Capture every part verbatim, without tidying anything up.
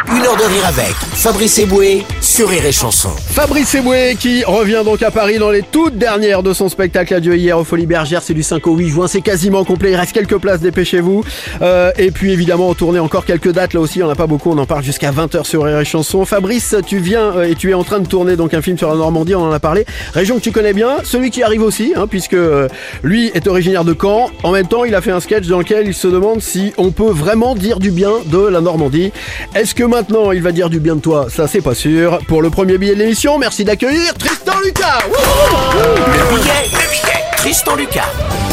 Une heure de rire avec Fabrice Eboué sur Rire et Chanson. Fabrice Eboué qui revient donc à Paris dans les toutes dernières de son spectacle adieu hier au Folies Bergère. C'est du cinq au huit juin, c'est quasiment complet, il reste quelques places, dépêchez-vous. Euh, et puis évidemment on tournait encore quelques dates là aussi, on n'a pas beaucoup, on en parle jusqu'à vingt heures sur Rire et Chanson. Fabrice, tu viens euh, et tu es en train de tourner donc un film sur la Normandie, on en a parlé. Région que tu connais bien, celui qui arrive aussi, hein, puisque euh, lui est originaire de Caen. En même temps il a fait un sketch dans lequel il se demande si on peut vraiment dire du bien de la Normandie. Est-ce que maintenant il va dire du bien de toi? Ça c'est pas sûr. Pour le premier billet de l'émission, merci d'accueillir Tristan Lucas. Le billet, le billet, Tristan Lucas.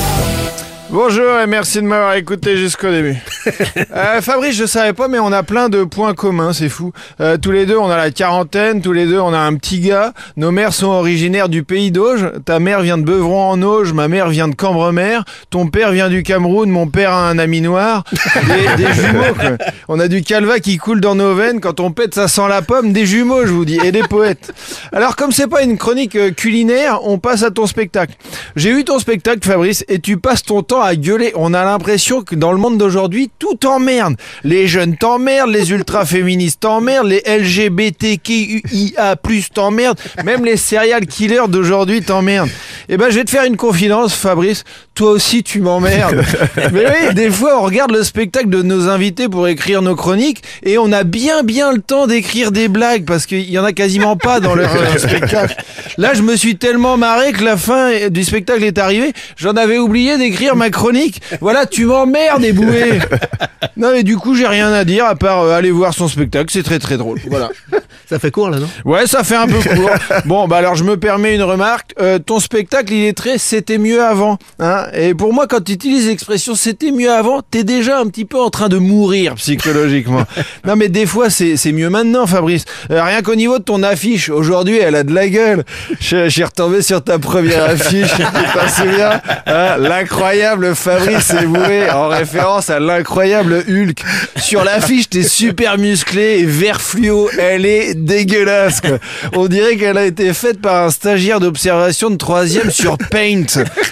Bonjour et merci de m'avoir écouté jusqu'au début. euh, Fabrice, je savais pas, mais on a plein de points communs, c'est fou. Euh, tous les deux, on a la quarantaine, tous les deux, on a un petit gars. Nos mères sont originaires du pays d'Auge. Ta mère vient de Beuvron-en-Auge, ma mère vient de Cambremer. Ton père vient du Cameroun, mon père a un ami noir. Des, des jumeaux, quoi. On a du calva qui coule dans nos veines. Quand on pète, ça sent la pomme. Des jumeaux, je vous dis, et des poètes. Alors, comme c'est pas une chronique euh, culinaire, on passe à ton spectacle. J'ai vu ton spectacle, Fabrice, et tu passes ton temps à gueuler. On a l'impression que dans le monde d'aujourd'hui, tout t'emmerde. Les jeunes t'emmerdent, les ultra-féministes t'emmerdent, les L G B T Q I A plus t'emmerdent, même les serial killers d'aujourd'hui t'emmerdent. Eh ben, je vais te faire une confidence, Fabrice. Toi aussi, tu m'emmerdes. Mais oui, des fois, on regarde le spectacle de nos invités pour écrire nos chroniques et on a bien, bien le temps d'écrire des blagues parce qu'il y en a quasiment pas dans leur euh, spectacle. Là, je me suis tellement marré que la fin du spectacle est arrivée. J'en avais oublié d'écrire ma chronique. Voilà, tu m'emmerdes, Eboué. Non, mais du coup, j'ai rien à dire à part euh, aller voir son spectacle. C'est très, très drôle. Voilà. Ça fait court là, non? Ouais, ça fait un peu court. Bon, bah alors je me permets une remarque. Euh, ton spectacle, il est très c'était mieux avant. Hein, et pour moi, quand tu utilises l'expression c'était mieux avant, t'es déjà un petit peu en train de mourir psychologiquement. Non, mais des fois, c'est, c'est mieux maintenant, Fabrice. Euh, rien qu'au niveau de ton affiche, aujourd'hui, elle a de la gueule. Je, je suis retombé sur ta première affiche. Tu t'en souviens, hein, l'incroyable Fabrice Eboué, en référence à l'incroyable Hulk. Sur l'affiche, t'es super musclé et vert fluo. Elle est dégueulasse, quoi. On dirait qu'elle a été faite par un stagiaire d'observation de troisième sur Paint.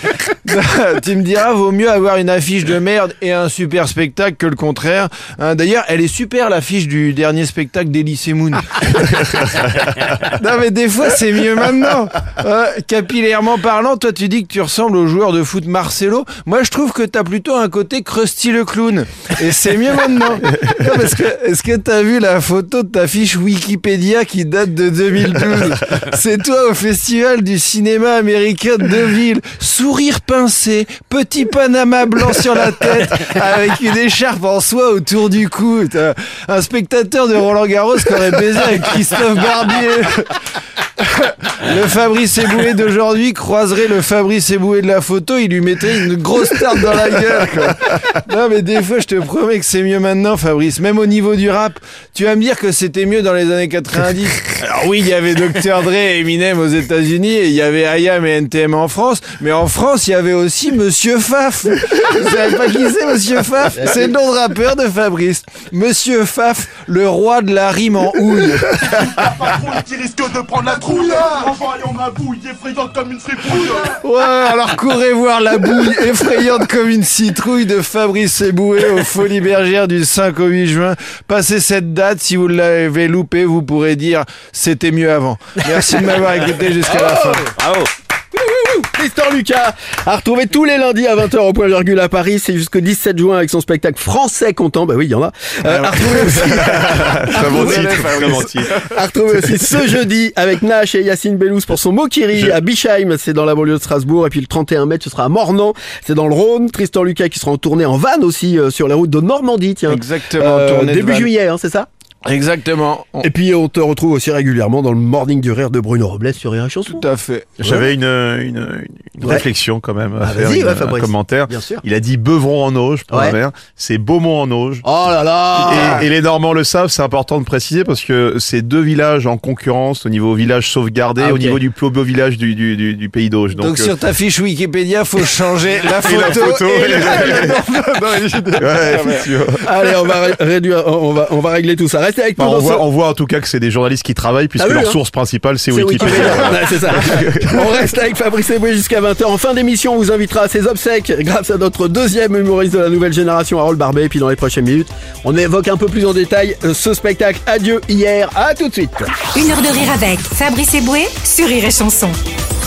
Tu me diras, vaut mieux avoir une affiche de merde et un super spectacle que le contraire. Hein, d'ailleurs, elle est super, l'affiche du dernier spectacle d'Elysée Moon. Non, mais des fois, c'est mieux maintenant. Euh, capillairement parlant, toi, tu dis que tu ressembles au joueur de foot Marcelo. Moi, je trouve que t'as plutôt un côté Krusty le clown. Et c'est mieux maintenant. Non, parce que, est-ce que t'as vu la photo de ta fiche Wikipédia qui date de deux mille douze? C'est toi au festival du cinéma américain de Deauville. Sourire pincé, petit panama blanc sur la tête, avec une écharpe en soie autour du cou. T'as un spectateur de Roland Garros qui aurait baisé avec Christophe Barbier. Le Fabrice Eboué d'aujourd'hui croiserait le Fabrice Eboué de la photo, il lui mettrait une grosse tarte dans la gueule, quoi. Non, mais des fois, je te promets que c'est mieux maintenant, Fabrice. Même au niveau du rap, tu vas me dire que c'était mieux dans les années quatre-vingt-dix. Alors oui, il y avait docteur Dre et Eminem aux États-Unis et il y avait I A M et N T M en France, mais en France, il y avait aussi Monsieur Faf. Vous savez pas qui c'est, Monsieur Faf? C'est le nom de rappeur de Fabrice. Monsieur Faf, le roi de la rime en houille. Qui risque de prendre la trouille en voyant ma bouille effrayante comme une fripouille. Ouais, alors courez voir la bouille effrayante comme une citrouille de Fabrice Eboué aux Folies Bergères du cinq au huit juin. Passez cette date, si vous l'avez loupé, vous pourrez dire c'était mieux avant. Merci de m'avoir écouté jusqu'à la fin. Bravo. Tristan Lucas à retrouver tous les lundis à vingt heures au point virgule à Paris. C'est jusqu'au dix-sept juin avec son spectacle Français Content. Bah oui, il y en a. Euh, à retrouver aussi, à retrouver, à retrouver aussi ce jeudi avec Nash et Yacine Bellous pour son Mokiri à Bischheim. C'est dans la banlieue de Strasbourg. Et puis le trente et un mai, ce sera à Mornan. C'est dans le Rhône. Tristan Lucas qui sera en tournée en van aussi euh, sur la route de Normandie. Tiens. Exactement. Euh, début juillet, hein, c'est ça? Exactement. On... Et puis on te retrouve aussi régulièrement dans le Morning du Rire de Bruno Robles sur Rire et Chanson. Tout à fait. J'avais ouais. une, une, une ouais. réflexion quand même à ah, faire, une, ouais, un commentaire. Bien sûr. Il a dit Beuvron-en-Auge pour ouais. la mère. C'est Beaumont-en-Auge. Oh là là. Et, et les Normands le savent, c'est important de préciser parce que c'est deux villages en concurrence au niveau village sauvegardé, ah, okay. au niveau du plus beau village du, du, du, du pays d'Auge. Donc, Donc euh... sur ta fiche Wikipédia, faut changer la photo. Et la photo et, et la... ouais, effectivement. Allez, on va réduire, on va, on va régler tout ça. Reste Restez avec Bah, nous on, dans voit, ce... on voit en tout cas que c'est des journalistes qui travaillent puisque Ah oui, leur hein. source principale c'est C'est Wikipédia. Wikipédia. Ouais, c'est ça. On reste avec Fabrice Eboué jusqu'à vingt heures. En fin d'émission, on vous invitera à ses obsèques grâce à notre deuxième humoriste de la nouvelle génération, Harold Barbet. Et puis dans les prochaines minutes, on évoque un peu plus en détail ce spectacle Adieu hier. À tout de suite. Une heure de rire avec Fabrice Eboué sur Rire et Chanson.